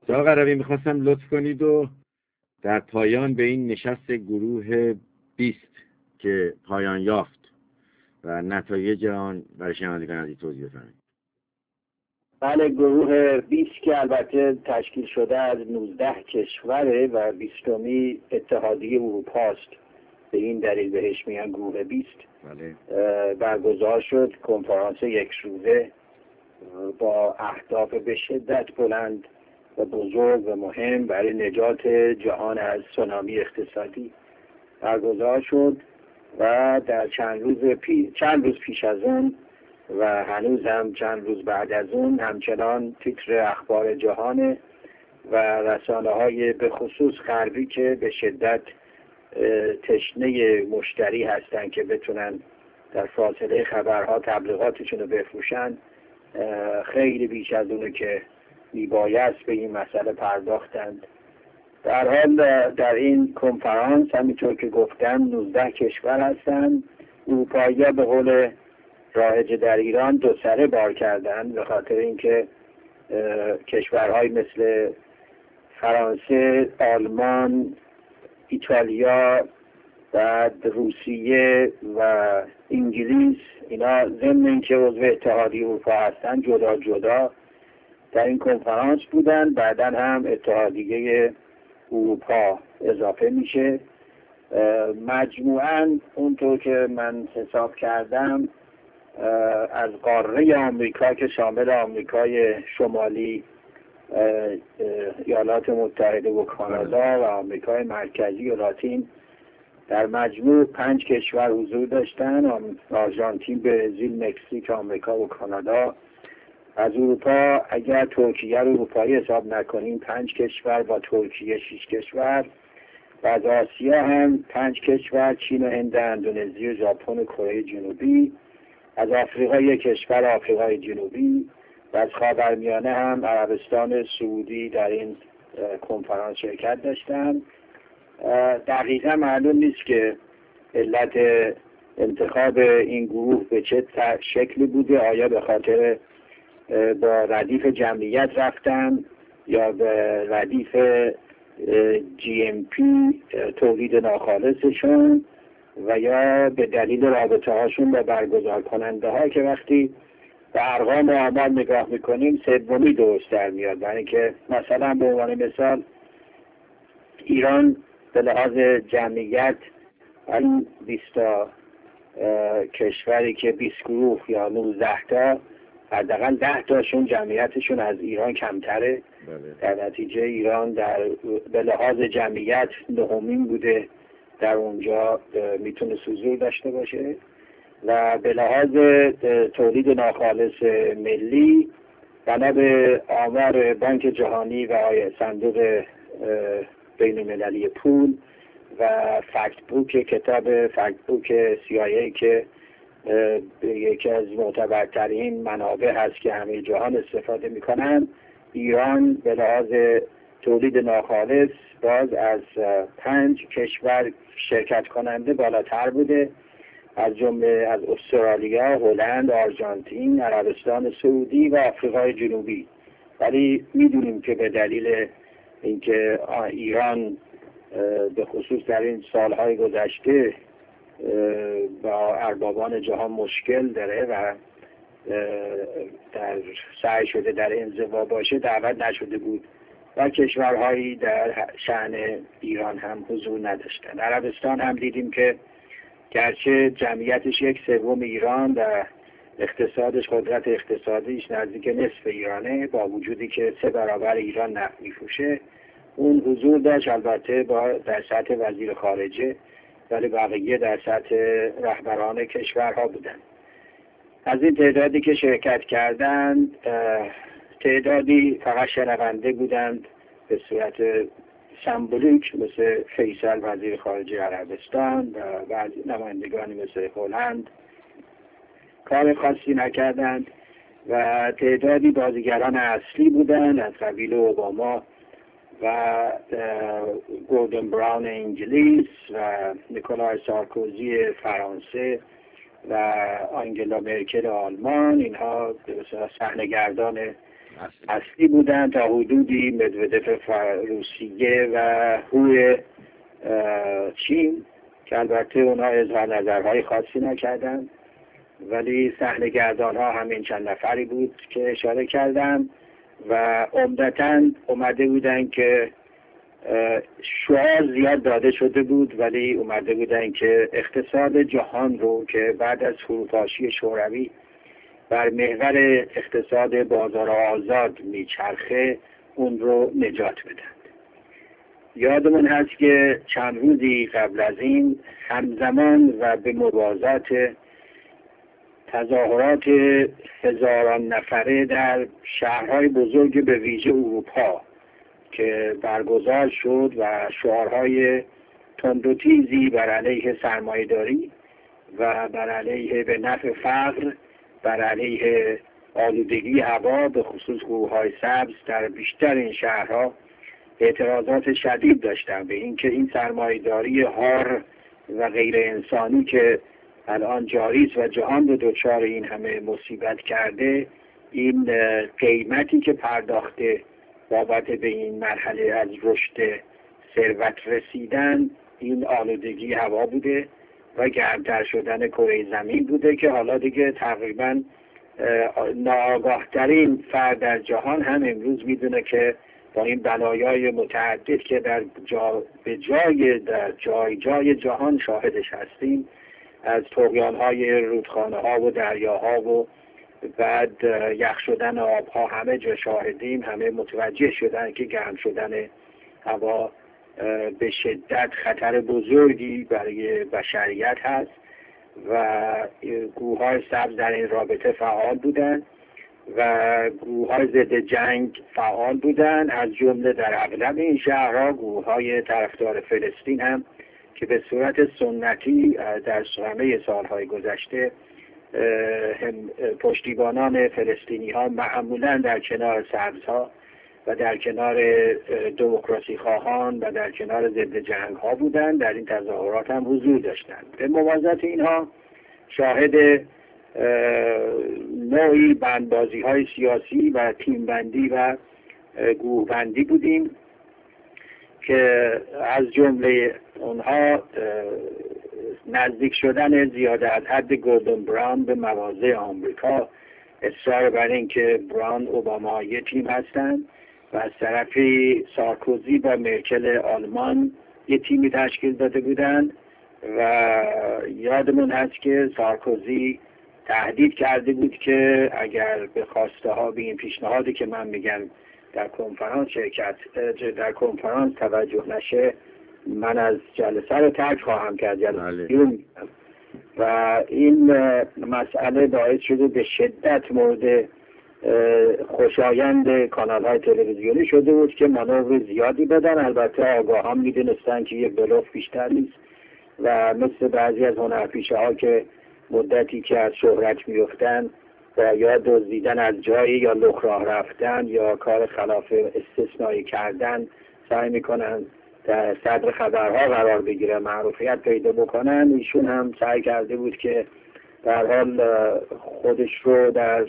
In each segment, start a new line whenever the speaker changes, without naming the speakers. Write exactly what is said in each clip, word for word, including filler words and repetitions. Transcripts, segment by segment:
جناب قربی، میخواستم لطف کنید و در پایان به این نشست گروه بیست که پایان یافت و نتایج آن برای شنوندگان عزیز توضیح بفرمایید.
بله، گروه بیست که البته تشکیل شده از نوزده کشوره و بیستمی اتحادیه اروپا است، به این دلیل بهش میگن گروه بیست.
بله.
برگزار شد کنفرانس یک روزه با اهداف به شدت بلند و بزرگ و مهم برای نجات جهان از سونامی اقتصادی برگزار شد و در چند روز پی... چند روز پیش از اون و هنوز هم چند روز بعد از اون همچنان تیتر اخبار جهانه و رسانه های به خصوص غربی که به شدت تشنه مشتری هستن که بتونن در فاصله خبرها تبلیغاتشون رو بفروشن، خیلی بیش از اونو که میبایست به این مسئله پرداختند. در حال در این کنفرانس همینطور که گفتم نوزده کشور هستن. اروپایی‌ها به قول رایج در ایران دو سره بار کردن، به خاطر اینکه کشورهای مثل فرانسه، آلمان، ایتالیا، بعد روسیه و انگلیس، اینا ضمن اینکه عضو اتحادیه اروپا هستن جدا جدا در این کنفرانس بودن. بعداً هم اتحادیه اروپا اضافه میشه. مجموعاً اونطور که من حساب کردم از قاره آمریکا که شامل آمریکای شمالی، ایالات متحده و کانادا و آمریکای مرکزی و لاتین، در مجموع پنج کشور حضور داشتن: آرژانتین، برزیل، مکزیک، آمریکا و کانادا. از اروپا اگر ترکیه رو اروپایی حساب نکنیم پنج کشور با ترکیه شش کشور. و از آسیا هم پنج کشور: چین و هند، اندونزی و ژاپن و کره جنوبی. از آفریقا یک کشور: آفریقای جنوبی. و از خاورمیانه هم عربستان سعودی در این کنفرانس شرکت داشتن. دقیقا معلوم نیست که علت انتخاب این گروه به چه شکلی بوده، آیا به خاطر با ردیف جمعیت رفتن یا به ردیف جی ام پی تولید ناخالصشون و یا به دلیل رابطه هاشون با برگزار کننده ها که وقتی به ارقام و آمار نگاه میکنیم سومی درست در میاد. برای که مثلا به عنوان مثال ایران به لحاظ جمعیت این بیست کشوری که بیست گروه یا نوزده تا، حداقل ده تاشون جمعیتشون از ایران کمتره. بله. در نتیجه ایران در به لحاظ جمعیت نهمین بوده، در اونجا میتونه حضور داشته باشه. و به لحاظ تولید ناخالص ملی بنا به آمار بانک جهانی و صندوق بین المللی پول و فکت بوک، کتاب فکت بوک سی آی ای که یکی از معتبرترین منابع هست که همه جهان استفاده میکنن، ایران به لحاظ تولید ناخالص باز از پنج کشور شرکت کننده بالاتر بوده، از جمله از استرالیا، هلند، آرژانتین، عربستان سعودی و آفریقای جنوبی. ولی میدونیم که به دلیل اینکه ایران به خصوص در این سالهای گذشته با اربابان جهان مشکل داره و در سعی شده در انزوا باشه، دعوت نشده بود و کشورهایی در شأن ایران هم حضور نداشتن. عربستان هم دیدیم که گرچه جمعیتش یک سوم ایران و اقتصادش، قدرت اقتصادیش نزدیک نصف ایرانه، با وجودی که سه برابر ایران نفت میفروشه، اون حضور داشت، البته با در سطح وزیر خارجه، ولی بقیه در سطح رهبران کشورها بودن. از این تعدادی که شرکت کردند، تعدادی فقط شنونده بودند به صورت سمبولیک، مثل فیصل وزیر خارجه عربستان و بعضی نمایندگانی مثل هلند کار خاصی نکردند و تعدادی بازیگران اصلی بودند از قبیل اوباما و گوردن براون انگلیس و نیکولای سارکوزی فرانسه و آنگلا مرکل آلمان. اینها به صحنه‌گردان اصلی بودن، تا حدودی مدودف روسیه و هو چین که البته اونها اظهار نظرهای خاصی نکردن، ولی صحنه گردان ها همین چند نفری بود که اشاره کردم و عمدتاً اومده بودن که شعار زیاد داده شده بود، ولی اومده بودن که اقتصاد جهان رو که بعد از فروپاشی شوروی بر محور اقتصاد بازار آزاد میچرخه اون رو نجات بدن. یادمون هست که چند روزی قبل از این همزمان و به موازات تظاهرات هزاران نفره در شهرهای بزرگ به ویژه اروپا که برگزار شد و شعارهای تند و تیزی بر علیه سرمایه‌داری و بر علیه به نفع فقر، بر علیه آلودگی هوا، به خصوص گروه‌های سبز در بیشتر این شهرها اعتراضات شدید داشتن به اینکه این سرمایه‌داری هار و غیر انسانی که الان جاری است و جهان رو دچار این همه مصیبت کرده، این قیمتی که پرداخته بابت به این مرحله از رشد ثروت رسیدن، این آلودگی هوا بوده و گرمتر شدن کره زمین بوده که حالا دیگه تقریبا ناآگاه‌ترین فرد در جهان هم امروز میدونه که با این بلایای متعدد که در جا به جای در جای جای جهان شاهدش هستیم، از طغیان‌های رودخانه‌ها و دریاها و بعد یخ شدن آبها، همه جا شاهدیم، همه متوجه شدن که گرم شدن هوا به شدت خطر بزرگی برای بشریت هست و گروه‌های سبز در این رابطه فعال بودند و گروه‌های ضد جنگ فعال بودند، از جمله در اغلب این شهرها گروه‌های طرفدار فلسطین هم که به صورت سنتی در همه سالهای گذشته پشتیبانان فلسطینی ها معمولا در کنار سبزها و در کنار دموکراسی خواهان و در کنار ضد جنگ ها بودند، در این تظاهرات هم حضور داشتند. به موازات اینها شاهد نوعی بندبازی های سیاسی و تیمبندی و گروه بندی بودیم که از جمله اونها نزدیک شدن زیاده از حد گوردون براون به مواضع آمریکا، اصرار بر این که براون اوباما یک تیم هستند و از طرفی سارکوزی و مرکل آلمان یک تیمی تشکیل داده بودند و یادمون هست که سارکوزی تهدید کرده بود که اگر به خواسته ها به این پیشنهادی که من میگم در کنفرانس شرکت در کنفرانس توجه نشه، من از جلسه رو ترک خواهم کرد جلسه. و این مسئله باعث شده به شدت مورد خوشایند کانال های تلویزیونی شده بود که مانور زیادی بدن. البته آگاه هم میدونستن که یک بلوف بیشتر نیست و مثل بعضی از هنرپیشه ها که مدتی که از شهرت میفتن با یا دزدیدن از جایی یا لخ راه رفتن یا کار خلاف استثنایی کردن سعی میکنن در صدر خبرها قرار بگیره، معروفیت پیدا بکنن. ایشون هم سعی کرده بود که در حال خودش رو در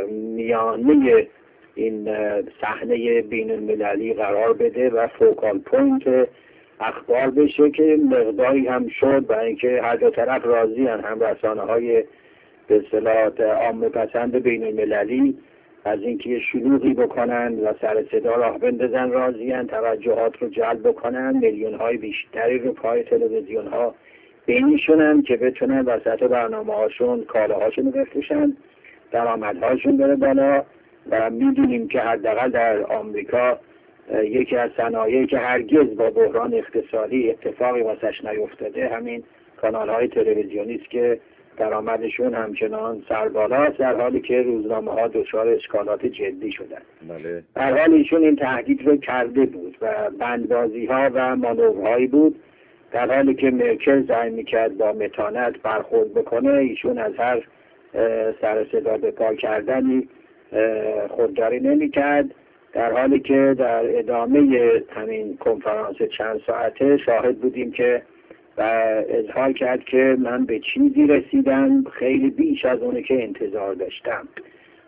میانه این صحنه بین المللی قرار بده و فوکال پوینت اخبار بشه که مقداری هم شد، برای اینکه هر دو طرف راضی هن، هم رسانه های به اصطلاح عامه پسند بین المللی از اینکه یه شلوغی بکنن و سر صدا راه بندازن راضیان، توجهات رو جلب بکنن، میلیون های بیشتری رو پای تلویزیون ها بینشونن که بتونن وسط برنامه هاشون کالا هاشون بفروشن، درآمدهاشون بره بالا. و میدونیم که حداقل در آمریکا یکی از صنایعی که هرگز با بحران اقتصادی اتفاقی واسش نیفتاده همین کانال های تلویزیونی است که درآمدشون همچنان سربالاست، در حالی که روزنامه ها دچار اشکالات جدی شدن.
بله.
در حال ایشون این تهدید رو کرده بود و بندبازی ها و مانورهایی بود، در حالی که مرکل سعی میکرد با متانت برخورد بکنه، ایشون از هر سر صدا به پا کردنی خودداری نمیکرد، در حالی که در ادامه همین کنفرانس چند ساعته شاهد بودیم که و اظهار کرد که من به چیزی رسیدم خیلی بیش از اونی که انتظار داشتم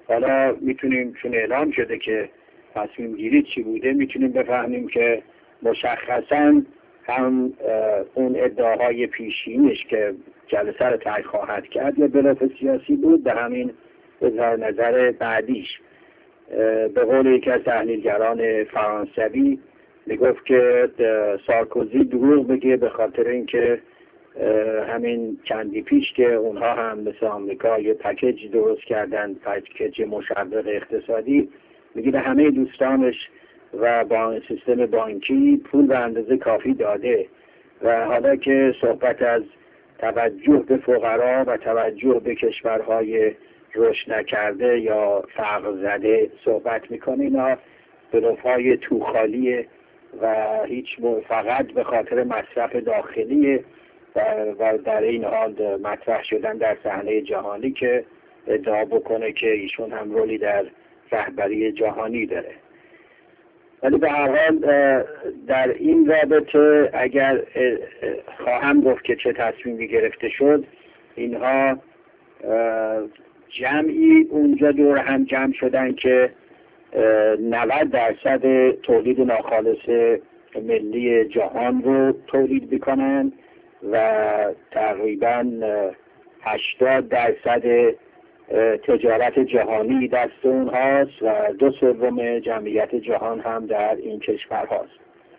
حالا میتونیم چون اعلام شده که تصمیم گیری چی بوده میتونیم بفهمیم که مشخصاً هم اون ادعاهای پیشینش که جلسه رو طی خواهد کرد یا بلاف سیاسی بود، به همین اظهار نظر بعدیش. به قول یکی از تحلیلگران فرانسوی میگفت که سارکوزی دروغ بگه به خاطر اینکه همین چندی پیش که اونها هم مثل آمریکا یه پکیج درست کردن، پکیج مشوق اقتصادی، میگه به همه دوستانش و با سیستم بانکی پول به اندازه کافی داده و حالا که صحبت از توجه به فقرا و توجه به کشورهای رشد نکرده یا فقر زده صحبت میکنه، اینا بلوف‌های توخالیه و هیچ فقط به خاطر مصرف داخلیه و در این حال مطرح شدن در صحنه جهانی که ادعا بکنه که ایشون هم رولی در رهبری جهانی داره. ولی به هر حال در این رابطه اگر خواهم گفت که چه تصمیمی گرفته شد، اینها جمعی اونجا دور هم جمع شدن که نود درصد تولید ناخالص ملی جهان رو تولید بکنن و تقریبا هشتاد درصد تجارت جهانی دست اونهاست و دو سوم جمعیت جهان هم در این کشور هاست.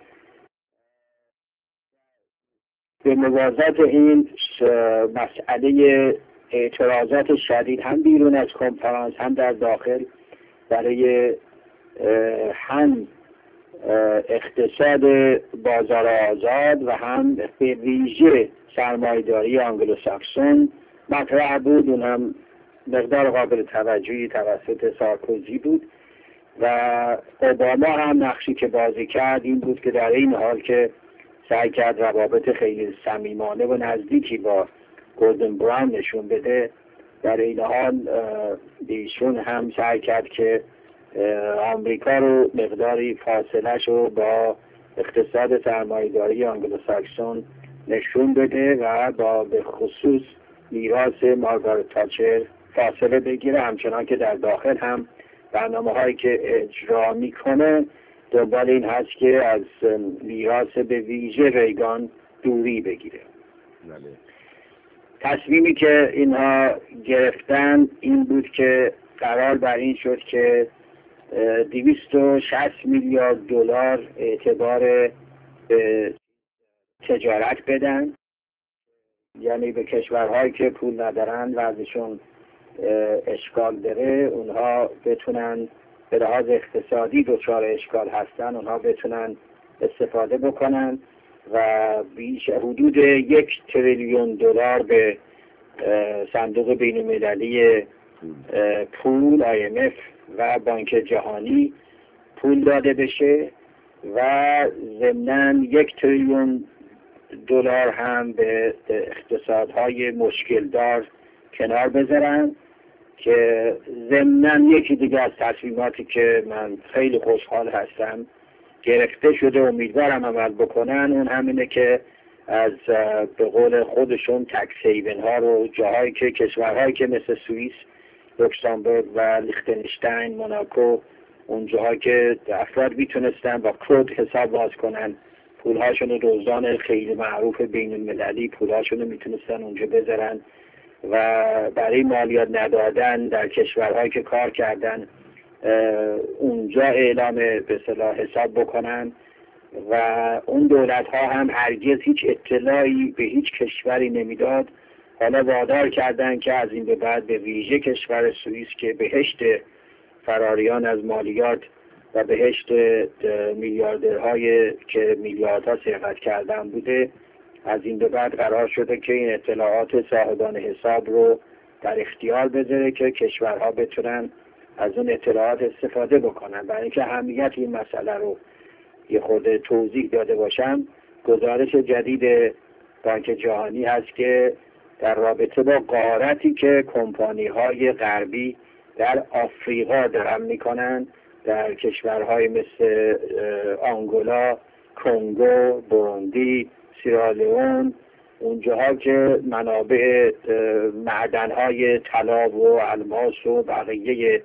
به موازات این مسئله اعتراضات شدید هم بیرون از کنفرانس هم در داخل برای هم اقتصاد بازار آزاد و هم به ویژه سرمایه‌داری آنگلوساکسون مطرح بود. اون هم مقدار قابل توجهی توسط سارکوزی بود و اوباما هم نقشی که بازی کرد این بود که در این حال که سعی کرد روابط خیلی صمیمانه و نزدیکی با گوردن براون نشون بده، در این حال ایشون هم سعی کرد که آمریکا رو مقداری فاصله‌ش رو با اقتصاد سرمایه‌داری آنگلوساکسون نشون بده و با به خصوص میراث مارگارت تاچر فاصله بگیره، همچنان که در داخل هم برنامه هایی که اجرا میکنه دنبال این هست که از میراث به ویژه ریگان دوری بگیره. بله. تصمیمی که اینها گرفتن این بود که قرار بر این شد که دویست و شصت میلیارد دلار اعتبار به تجارت بدن، یعنی به کشورهایی که پول ندارن و ازشون اشکال داره اونها بتونن به لحاظ اقتصادی دچار اشکال هستن، اونها بتونن استفاده بکنن و بیش حدود یک تریلیون دلار به صندوق بین المللی پول آی ام اف و بانک جهانی پول داده بشه و ضمناً یک تریلیون دلار هم به اقتصادهای مشکل دار کنار بذارن، که ضمناً یکی دیگه از تصمیماتی که من خیلی خوشحال هستم گرفته شده امیدوارم عمل بکنن، اون همینه که از به قول خودشون تکس هیون ها رو، جاهایی که کشورهایی که مثل سوئیس، لوکزامبورگ و لیختنشتاین، موناکو، اون جاهایی که افراد میتونستن با کد حساب باز کنن، پولهاشون رو دزدان خیلی معروف بین المللی پولهاشون رو میتونستن اونجا بذارن و برای مالیات ندادن در کشورهایی که کار کردن اونجا اعلام به اصطلاح حساب بکنن و اون دولت ها هم هرگز هیچ اطلاعی به هیچ کشوری نمیداد. حالا وادار کردن که از این به بعد به ویژه کشور سوئیس که بهشت فراریان از مالیات و بهشت میلیاردرهای که میلیاردها سرقت کردن بوده، از این به بعد قرار شده که این اطلاعات صاحبان حساب رو در اختیار بذاره که کشورها بتونن از اون اطلاعات استفاده بکنن. برای اینکه اهمیت این مسئله رو یه خورده توضیح داده باشم، گزارش جدید بانک جهانی هست که در رابطه با غارتی که کمپانی های غربی در آفریقا دارن میکنن، در کشورهای مثل آنگولا، کنگو، بروندی، سیرالیون اونجاها که منابع معدن‌های طلا و الماس و بقیه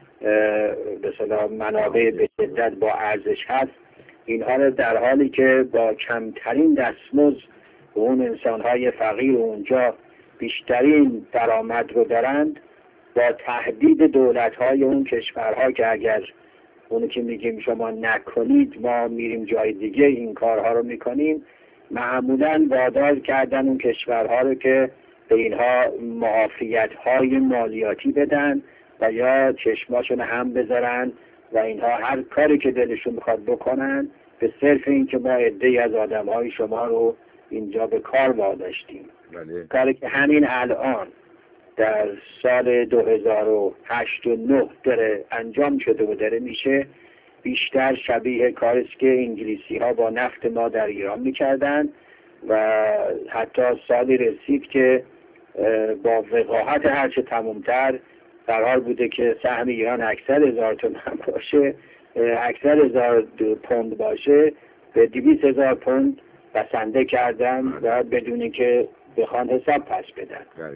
به اصطلاح منابع به شدت با ارزش هست، اینها رو در حالی که با کمترین دستمزد اون انسان‌های فقیر اونجا بیشترین درآمد رو دارند، با تهدید دولت‌های اون کشورها که اگر اونو که میگیم شما نکنید ما میریم جای دیگه این کارها رو میکنیم، معمولاً وادار کردن اون کشورها رو که به اینها معافیت‌های مالیاتی بدن و یا چشماشون هم بذارن و اینها هر کاری که دلشون میخواد بکنن به صرف این که ما عده‌ای از آدم‌های شما رو اینجا به کار واداشتیم.
بله.
کاری که همین الان در سال دو هزار و هشت و نه داره انجام شده و داره میشه، بیشتر شبیه کاری است که انگلیسی ها با نفت ما در ایران میکردن و حتی سالی رسید که با وقاحت هرچه تمومتر قرار بوده که سهم ایران اکثر هزار تومان باشه، اکثر هزار پوند باشه، به دویست هزار پوند بسنده کردن و بدونی که بخوان حساب پس بدن.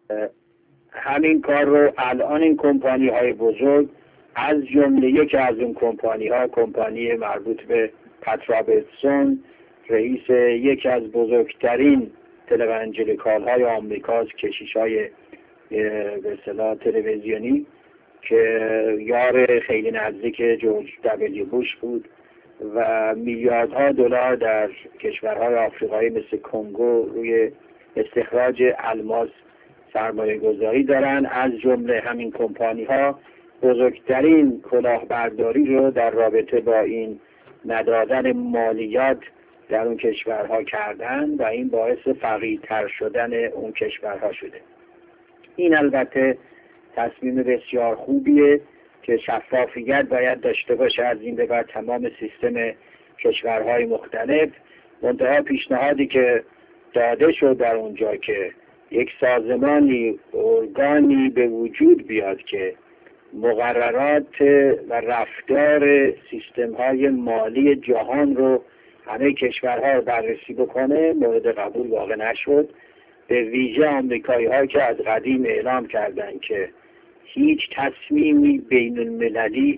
همین کار رو الان این کمپانی های بزرگ، از جمله یکی از اون کمپانی ها، کمپانی مربوط به پت رابرتسون، رئیس یکی از بزرگترین تلوانجلیکال های آمریکاست، کشیش های به اصطلاح تلویزیونی که یار خیلی نزدیک جورج دبلیو بوش بود و میلیاردها دلار در کشورهای آفریقایی مثل کنگو روی استخراج الماس سرمایه گذاری دارن. از جمله همین کمپانی ها بزرگترین کلاهبرداری رو در رابطه با این ندادن مالیات در اون کشورها کردن و این باعث فقیرتر شدن اون کشورها شده. این البته تصمیم بسیار خوبیه که شفافیت باید داشته باشه از این به بعد تمام سیستم کشورهای مختلف. منتها پیشنهادی که داده شد در اونجا که یک سازمانی، ارگانی به وجود بیاد که مقررات و رفتار سیستم‌های مالی جهان رو همه کشورها رو بررسی بکنه، مورد قبول واقع نشد. به ویژه آمریکایی‌ها که از قدیم اعلام کردند که هیچ تصمیمی بین المللی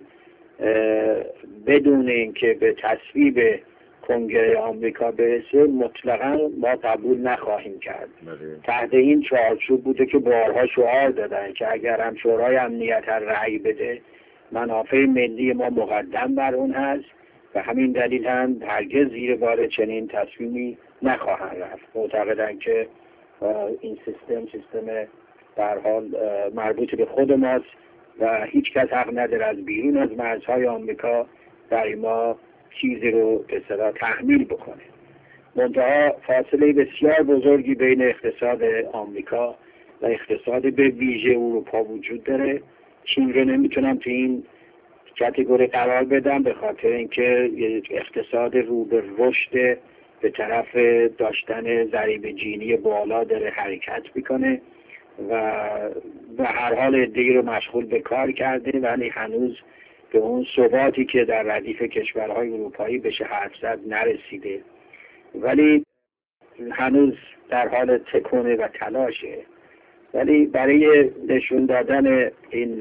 بدون اینکه به تصویب کنگره آمریکا برسه مطلقاً ما قبول نخواهیم کرد.
بله.
تحت این چارچوب بوده که بارها شعار دادن که اگر هم شورای امنیت رأی بده منافع ملی ما مقدم بر اون هست و همین دلیل هم هرگز زیر بار چنین تصمیمی نخواهند رفت. معتقدن که این سیستم سیستم در حال مربوط به خود ماست و هیچ کس حق نداره از بیرون از مرزهای آمریکا در ما چیزی رو به اصطلاح تحمیل بکنه. منتها فاصله بسیار بزرگی بین اقتصاد آمریکا و اقتصاد به ویژه اروپا وجود داره. چین رو نمیتونم تو این کاتگوری قرار بدم به خاطر اینکه اقتصاد رو به رشد به طرف داشتن ضریب جینی بالا داره حرکت میکنه و به هر حال عده‌ای رو مشغول به کار کرده ولی هنوز به اون ثباتی که در ردیف کشورهای اروپایی بشه حرف زد نرسیده، ولی هنوز در حال تکونه و تلاشه. ولی برای نشون دادن این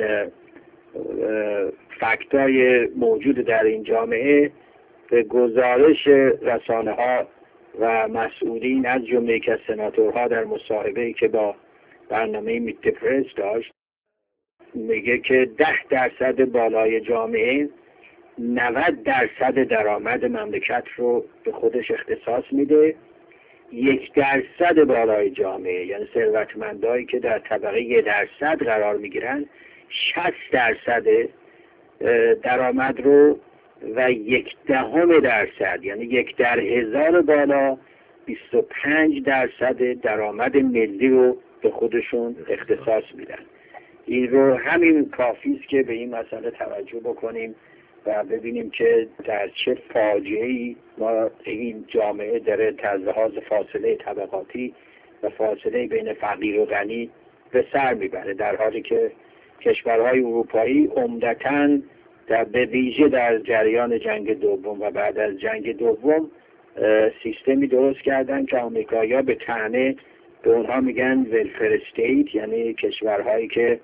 فکتای موجود در این جامعه به گزارش رسانه ها و مسئولین از جمله که سناتورها در مصاحبه‌ای که با برنامه میت دی پرس داشت میگه که ده درصد بالای جامعه نود درصد درآمد مملکت رو به خودش اختصاص میده. یک درصد بالای جامعه یعنی ثروتمندایی که در طبقه یک درصد قرار میگیرن شصت درصد درآمد رو و یک دهم درصد یعنی یک در هزار بالا بیست و پنج درصد درآمد ملی رو به خودشون اختصاص میدن. این رو همین کافی است که به این مسئله توجه بکنیم و ببینیم که در چه فاجعه‌ای ما این جامعه داره از لحاظ فاصله طبقاتی و فاصله بین فقیر و غنی به سر میبره، در حالی که کشورهای اروپایی عمدتاً در به ویژه در جریان جنگ دوم و بعد از جنگ دوم سیستمی درست کردن که آمریکایی‌ها به طعنه به اونها میگن ولفر استیت، یعنی کشورهایی که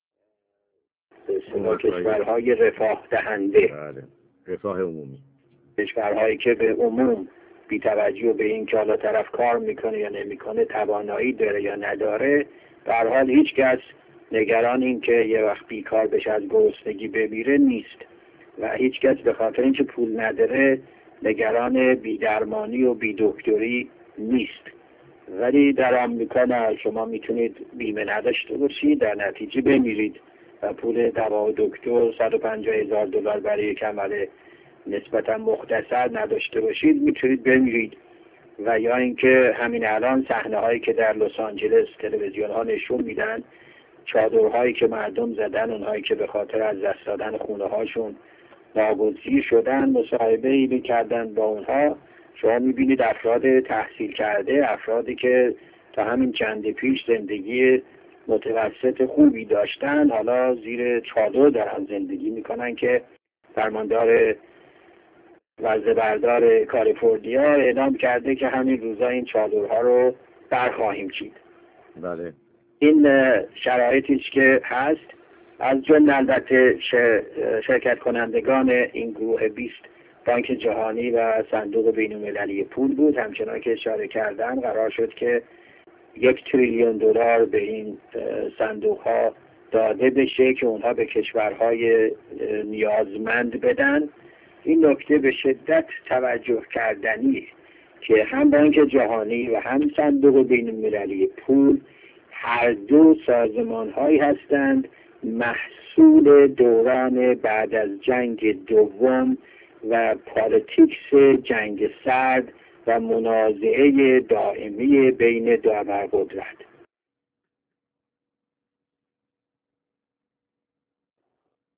کشورهای رفاه دهنده،
بله. رفاه عمومی،
کشورهایی که به عموم بی توجه به این که حالا طرف کار میکنه یا نمیکنه، توانایی داره یا نداره، به هر حال هیچ کس نگران این که یه وقت بیکار بشه از گرسنگی بمیره نیست و هیچ کس به خاطر اینکه پول نداره نگران بیدرمانی و بیدکتری نیست. ولی در آمریکا نه، شما میتونید بیمه نداشته باشید، در نتیجه بمیرید و پول دوا و دکتر صد و پنجاه هزار دلار برای یک عمل نسبتا مختصر نداشته باشید، میتونید بمیرید. و یا اینکه همین الان صحنه هایی که در لس آنجلس تلویزیون ها نشون میدن، چادرهایی که مردم زدن، اونهایی که به خاطر از دست دادن خونه هاشون ناگزیر شدن، مصاحبه ای کردن با اونها، شما میبینید افراد تحصیل کرده، افرادی که تا همین چند پیش زندگی متوسط خوبی داشتن، حالا زیر چادر دارن زندگی میکنن که فرماندار وضع بردار کالیفرنیا اعلام کرده که همین روزا این چادرها رو برخواهیم چید.
بله.
این شرایطیش که هست، از جمله البته شرکت کنندگان این گروه بیست بانک جهانی و صندوق بین‌المللی پول بود. همچنان که اشاره کردن قرار شد که یک تریلیون دلار به این صندوق ها داده بشه که اونها به کشورهای نیازمند بدن. این نکته به شدت توجه کردنیه که هم بانک جهانی و هم صندوق بین‌المللی پول هر دو سازمان هایی هستند محصول دوران بعد از جنگ دوم و پالیتیکس جنگ سرد و منازعه دائمی بین دو ابرقدرت.